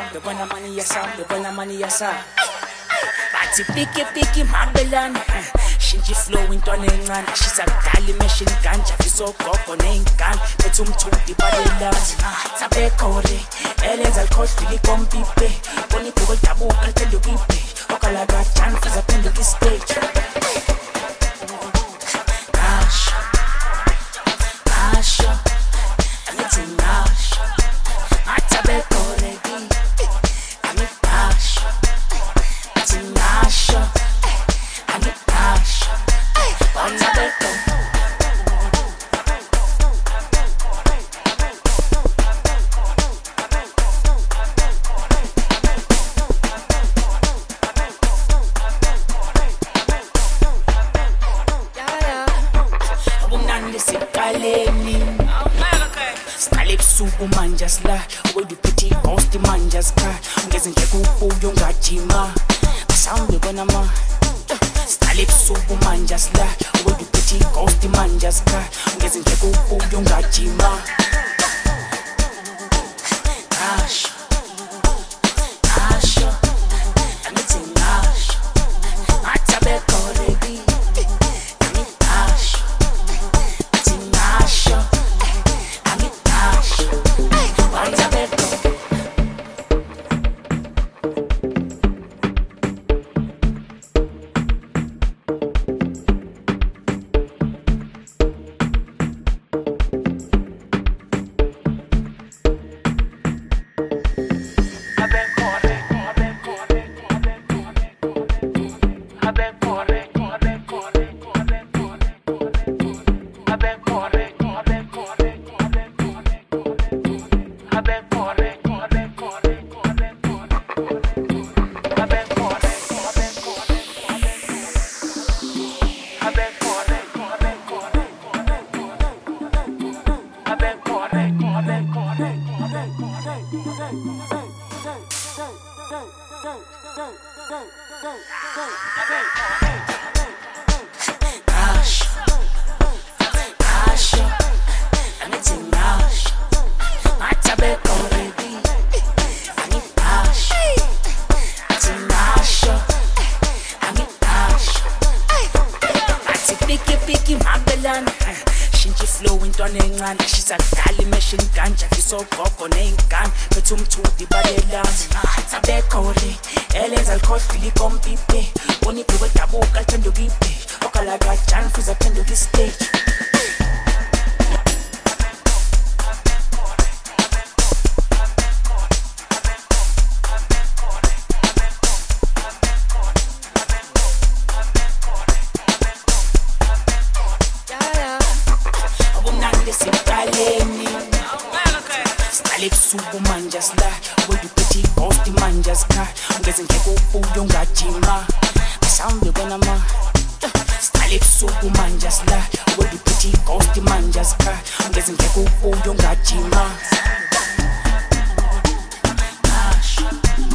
bebona money yasa, bebona money yasa. Bathi piki mabelana, shinji flow intwana encane, ashisa kudala imeshini ganja, visogogo neyingane, bethu umthudi balelana. Tabe kore, elenza likhohlile ikompipe, bona ibhuku lidabuka liphenduka ipe, okala kajani fuza phenduka istage. Nasha, angithi nasha, atabe kore bi, angithi nasha, athi nasha, angithi nasha, atabe kore. Subu manjas la, we do pretty ghosty manjas ka. Ngeze nje kubuyo ngajima, asambe bona ma. Stalip subu manjas la, we do pretty ghosty manjas ka. Ngeze nje kubuyo ngajima. Nasha, nasha, angithi nasha, atabe korebi, angithi nasha, athi nasha. Piki mabelana, shinji flow intwana encane, ashisa kudala imeshini ganja, visogogo neyingane, bethu umthudi balelana. Tabe kore, elenza likhohlile ikompipe, bona ibhuku lidabuka liphenduka ipe, okala kajani fuza phenduka istage. Stalip subu manjas la, we do pretty ghosty manjas ka. Ngeze nje kubuyo ngajima, asambe bona ma. Stalip subu manjas la, we do pretty ghosty manjas ka. Ngeze nje kubuyo ngajima. Nasha.